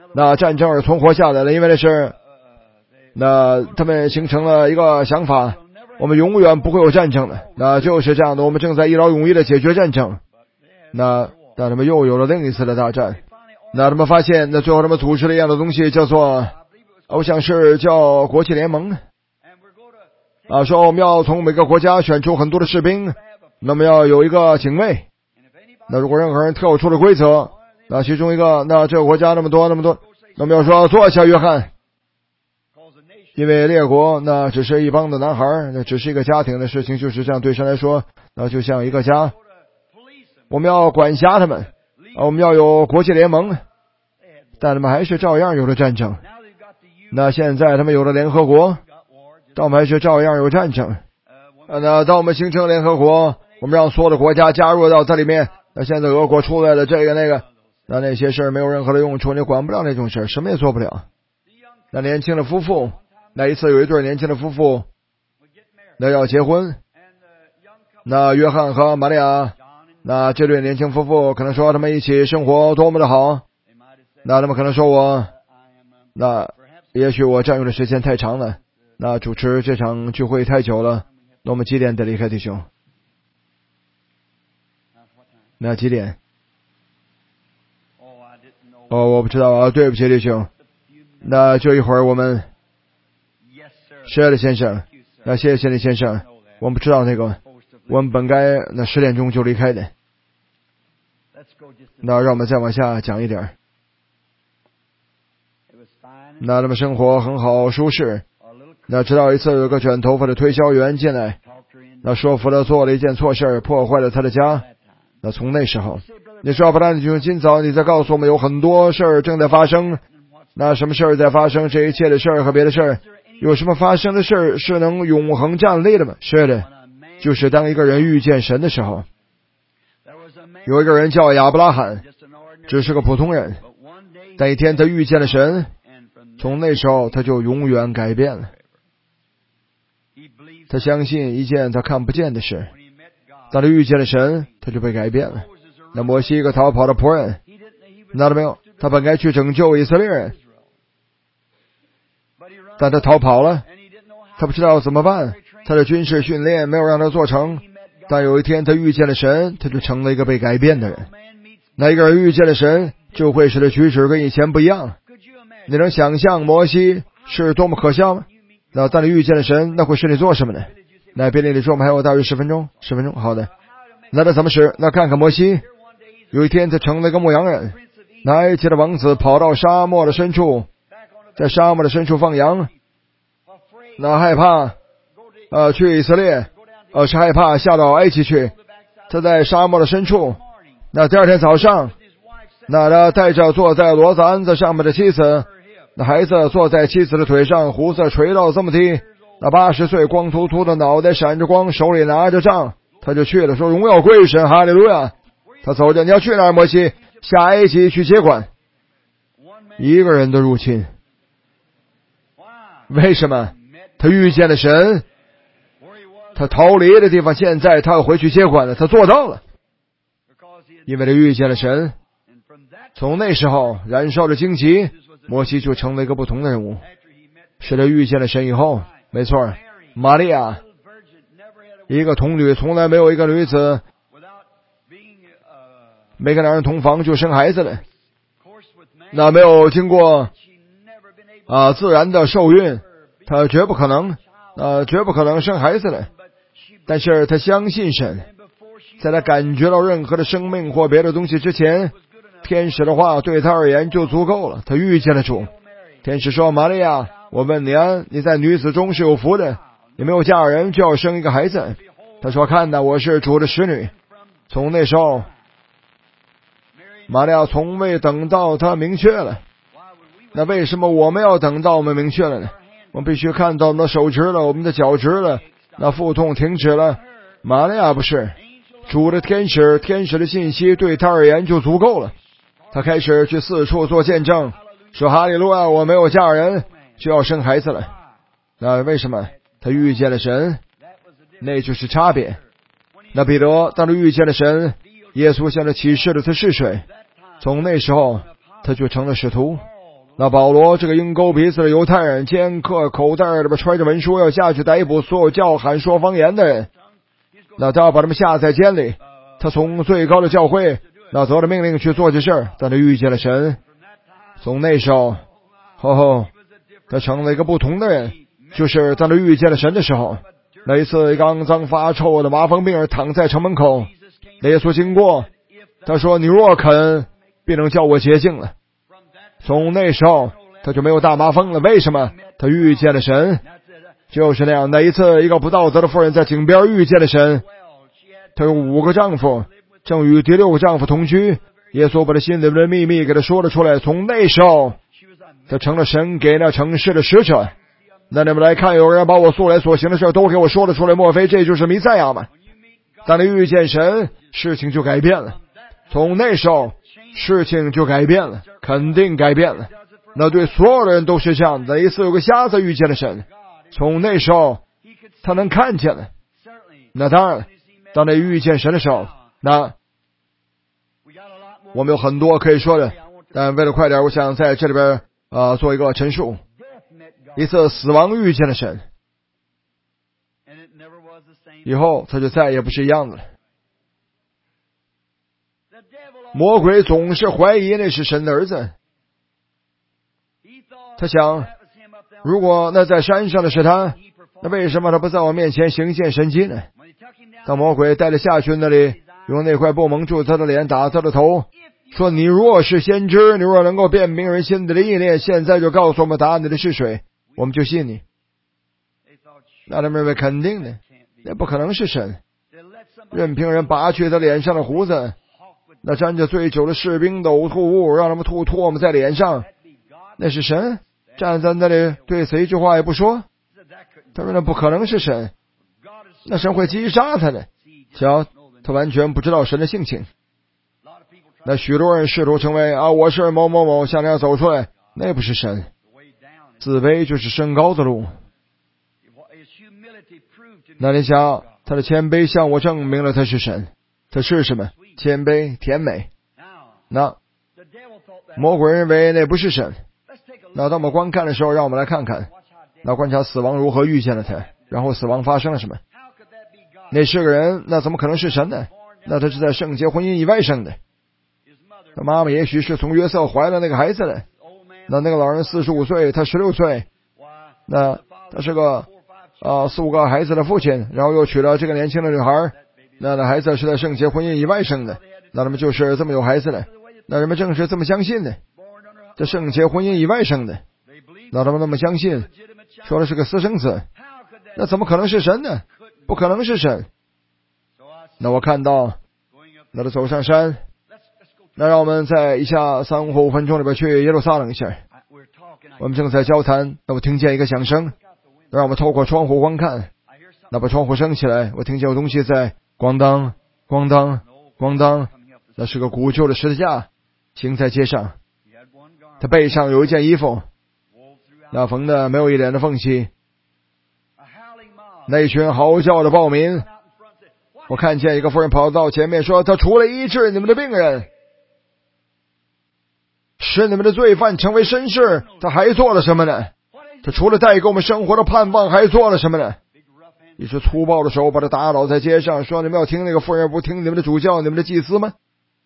那战争而存活下来了，因为那是那他们形成了一个想法，我们永远不会有战争的，那就是这样的，我们正在一劳永逸的解决战争。那但他们又有了另一次的大战，那他们发现那最后他们组织了一样的东西，叫做我想是叫国际联盟说我们要从每个国家选出很多的士兵，那么要有一个警卫，那如果任何人跳出了规则，那其中一个那这个国家那么多，那么要说坐下约翰，因为列国那只是一帮的男孩，那只是一个家庭的事情，就是这样，对神来说那就像一个家，我们要管辖他们我们要有国际联盟，但他们还是照样有了战争。那现在他们有了联合国，但我们还是照样有战争。那当我们形成联合国，我们让所有的国家加入到这里面，那现在俄国出来了这个那个，那些事没有任何的用处，你管不了那种事，什么也做不了。那年轻的夫妇，那一次有一对年轻的夫妇那要结婚，那约翰和玛利亚，那这对年轻夫妇可能说他们一起生活多么的好，那他们可能说那也许我占用的时间太长了，那主持这场聚会太久了，那我们几点得离开弟兄？那几点？我不知道对不起弟兄，那就一会儿我们是的先生，那谢谢你先生，我们不知道那个，我们本该那10点钟就离开的，那让我们再往下讲一点。那他们生活很好舒适，那直到一次有个卷头发的推销员进来，那说服了做了一件错事，破坏了他的家。那从那时候，你说不然你就今早你再告诉我们有很多事儿正在发生，那什么事儿在发生？这一切的事儿和别的事儿，有什么发生的事儿是能永恒站立的吗？是的，就是当一个人遇见神的时候。有一个人叫亚伯拉罕，只是个普通人，但一天他遇见了神，从那时候他就永远改变了。他相信一件他看不见的事，当他遇见了神，他就被改变了。那摩西一个逃跑的仆人，那没有，他本该去拯救以色列人，但他逃跑了，他不知道怎么办，他的军事训练没有让他做成，但有一天他遇见了神，他就成了一个被改变的人。那一个人遇见了神，就会使他举止跟以前不一样。你能想象摩西是多么可笑吗？那当你遇见了神，那会使你做什么呢？那便利里说我们还有大约10分钟，10分钟，好的。那他怎么使？那看看摩西，有一天他成了一个牧羊人，那埃及的王子跑到沙漠的深处，在沙漠的深处放羊，那害怕去以色列，是害怕下到埃及去。他在沙漠的深处，那第二天早上，那他带着坐在骡子鞍子上面的妻子，那孩子坐在妻子的腿上，胡子垂到这么低，那80岁光秃秃的脑袋闪着光，手里拿着杖，他就去了，说荣耀归神，哈利路亚。他走着，你要去哪儿？摩西下埃及去接管。一个人的入侵，为什么？他遇见了神，他逃离的地方，现在他要回去接管了，他做到了，因为他遇见了神。从那时候燃烧的荆棘，摩西就成了一个不同的人物。是他遇见了神以后，没错，玛利亚一个童女，从来没有一个女子没跟男人同房就生孩子了，那没有经过自然的受孕，她绝不可能生孩子了。但是她相信神，在她感觉到任何的生命或别的东西之前，天使的话对她而言就足够了。她遇见了主，天使说：玛利亚，我问你啊，你在女子中是有福的，你没有嫁人就要生一个孩子。她说：看哪，我是主的使女。从那时候，玛利亚从未等到她明确了。那为什么我们要等到我们明确了呢？我们必须看到我们的手指了，我们的脚趾了，那腹痛停止了。玛利亚不是，主的天使的信息对她而言就足够了。她开始去四处做见证，说哈利路亚，我没有嫁人就要生孩子了。那为什么？她遇见了神，那就是差别。那彼得当他遇见了神，耶稣向他启示了他是谁，从那时候他就成了使徒。 那保罗这个鹰钩鼻子的犹太人，剑客口袋里边揣着文书，要下去逮捕所有叫喊说方言的人。那他要把他们下在监里，他从最高的教会那得了命令去做这事儿，但他遇见了神。从那时候，他成了一个不同的人。就是当他遇见了神的时候，那一次一个肮脏发臭的麻风病人躺在城门口，那耶稣经过，他说：“你若肯，必能叫我洁净了。”从那时候他就没有大麻风了。为什么？他遇见了神。就是那样，那一次一个不道德的妇人在井边遇见了神，她有5个丈夫，正与第6个丈夫同居。耶稣把他心里的秘密给他说了出来。从那时候他成了神给那城市的使者。那你们来看，有人把我素来所行的事都给我说了出来，莫非这就是弥赛亚吗？当你遇见神，事情就改变了。从那时候事情就改变了，肯定改变了。那对所有的人都是这样的。那一次有个瞎子遇见了神，从那时候他能看见了。那当然，当他遇见神的时候，那我们有很多可以说的，但为了快点，我想在这里边做一个陈述。一次死亡遇见了神，以后他就再也不是一样的了。魔鬼总是怀疑那是神的儿子，他想，如果那在山上的是他，那为什么他不在我面前行见神迹呢？当魔鬼带了下去那里，用那块布蒙住他的脸，打他的头，说：“你若是先知，你若能够辨明人心里的意念，现在就告诉我们答案你的是谁，我们就信你。”那他们认为肯定的，那不可能是神。任凭人拔去他脸上的胡子，那沾着醉酒的士兵的呕吐物，让他们吐唾沫在脸上，那是神？站在那里对此一句话也不说，他说那不可能是神，那神会击杀他的。瞧，他完全不知道神的性情。那许多人试图成为我是某某某，向那样走出来，那不是神。自卑就是升高的路。那你想，他的谦卑向我证明了他是神。他是什么？谦卑、甜美。那魔鬼认为那不是神。那当我们观看的时候，让我们来看看，那观察死亡如何遇见了他，然后死亡发生了什么。那是个人，那怎么可能是神呢？那他是在圣洁婚姻以外生的。他妈妈也许是从约瑟怀了那个孩子的。那个老人45岁，他16岁，那他是个4、5个孩子的父亲，然后又娶了这个年轻的女孩。那孩子是在圣洁婚姻以外生的。那他们就是这么有孩子的。那人们正是这么相信的，这圣洁婚姻以外生的。那他们那么相信，说的是个私生子，那怎么可能是神呢？不可能是神。那我看到，那他走上山，那让我们在以下3或5分钟里边去耶路撒冷一下。我们正在交谈，那我听见一个响声，让我们透过窗户观看。那把窗户升起来，我听见有东西在咣当咣当咣当，那是个古旧的十字架行在街上。他背上有一件衣服，那缝的没有一点的缝隙。那一群嚎叫的暴民，我看见一个妇人跑到前面说，他除了医治你们的病人，使你们的罪犯成为绅士，他还做了什么呢？他除了带给我们生活的盼望，还做了什么呢？一只粗暴的手把他打倒在街上，说，你们要听那个妇人，不听你们的主教，你们的祭司吗？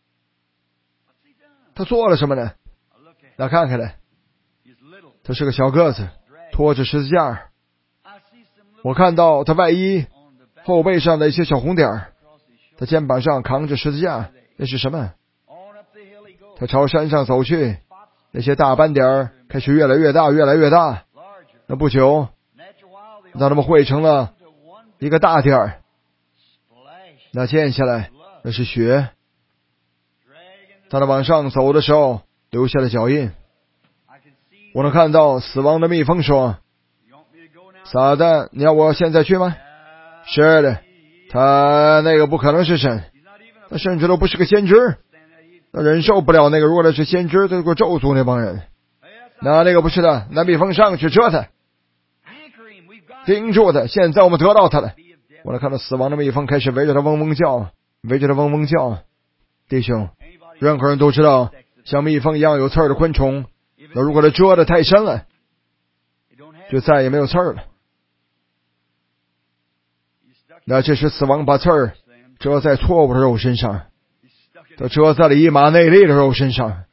他做了什么呢？那看看他，他是个小个子，拖着十字架。我看到他外衣后背上的一些小红点，他肩膀上扛着十字架，那是什么？他朝山上走去，那些大斑点开始越来越大，越来越大。那不久，让他们汇成了一个大点儿。那接下来那是血。当他往上走的时候，留下了脚印。我能看到死亡的蜜蜂说，撒旦，你要我现在去吗？是的，他那个不可能是神，他甚至都不是个先知，他忍受不了那个，如果他是先知，他就给我咒诅那帮人。那个不是的，那蜜蜂上去蛰他，盯住他，现在我们得到他了。我能看到死亡的蜜蜂开始围着他嗡嗡叫，围着他嗡嗡叫。弟兄，任何人都知道，像蜜蜂一样有刺儿的昆虫， 那如果它遮得太深了，就再也没有刺儿了。那这时死亡把刺儿遮在错误的肉身上，它遮在了以马内利的肉身上。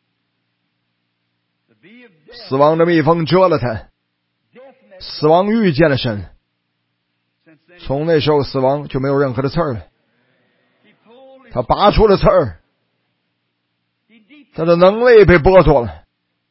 死亡的蜜蜂蛰了它，死亡遇见了神。从那时候死亡就没有任何的刺儿了，他拔出了刺儿，他的能力被剥夺了，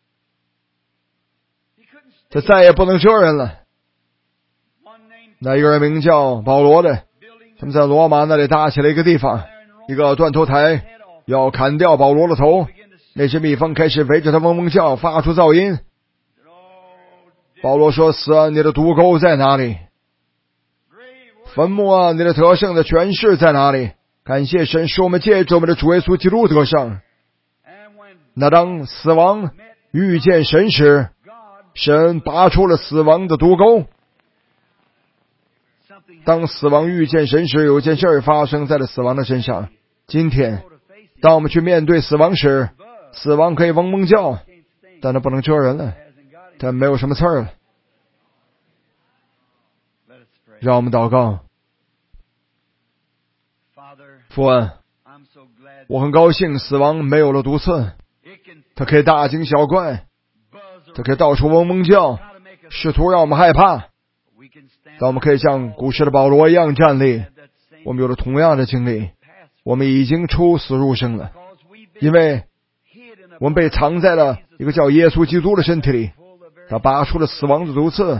他再也不能蛰人了。那一个人名叫保罗的，他们在罗马那里搭起了一个地方，一个断头台，要砍掉保罗的头。那只蜜蜂开始围着他嗡嗡叫，发出噪音。保罗说：死啊，你的毒钩在哪里？坟墓啊，你的得胜的权势在哪里？感谢神，使我们借着我们的主耶稣基督得胜。那当死亡遇见神时，神拔出了死亡的毒钩。当死亡遇见神时，有件事发生在了死亡的身上。今天当我们去面对死亡时，死亡可以嗡嗡叫，但它不能蛰人了，它没有什么刺儿了。让我们祷告。父啊，我很高兴死亡没有了毒刺，它可以大惊小怪，它可以到处嗡嗡叫，试图让我们害怕。但我们可以像古时的保罗一样站立，我们有了同样的经历，我们已经出死入生了，因为我们被藏在了一个叫耶稣基督的身体里，他拔出了死亡的毒刺，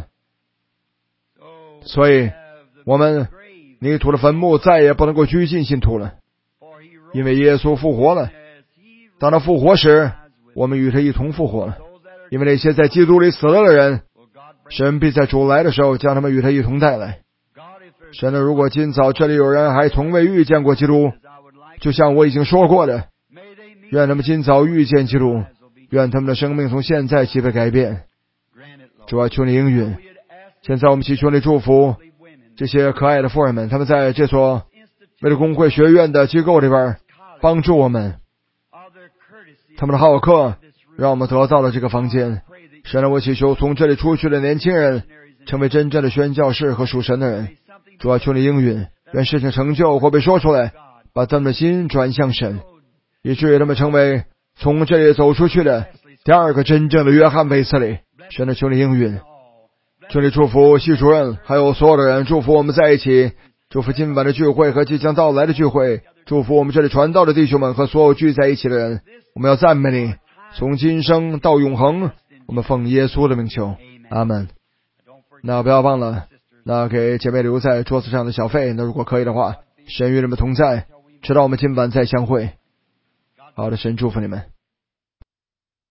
所以我们泥土的坟墓再也不能够拘禁信徒了，因为耶稣复活了。当他复活时，我们与他一同复活了，因为那些在基督里死了的人，神必在主来的时候将他们与他一同带来。神啊，如果今早这里有人还从未遇见过基督，就像我已经说过的，愿他们今早遇见基督，愿他们的生命从现在起被改变。主啊，求你应允。现在我们祈求你祝福这些可爱的妇人们，他们在这所为了公会学院的机构里边帮助我们，他们的好客让我们得到了这个房间。神啊，我祈求从这里出去的年轻人成为真正的宣教士和属神的人。主啊，求你应允，愿事情成就或被说出来，把他们的心转向神，以至于他们成为从这里走出去的第二个真正的约翰卫斯理。神啊，求你应允，求你祝福系主任还有所有的人，祝福我们在一起，祝福今晚的聚会和即将到来的聚会，祝福我们这里传道的弟兄们和所有聚在一起的人。我们要赞美你，从今生到永恒，我们奉耶稣的名求，阿们。那不要忘了，那给姐妹留在桌子上的小费，那如果可以的话，神与你们同在，直到我们今晚再相会。好的，神祝福你们。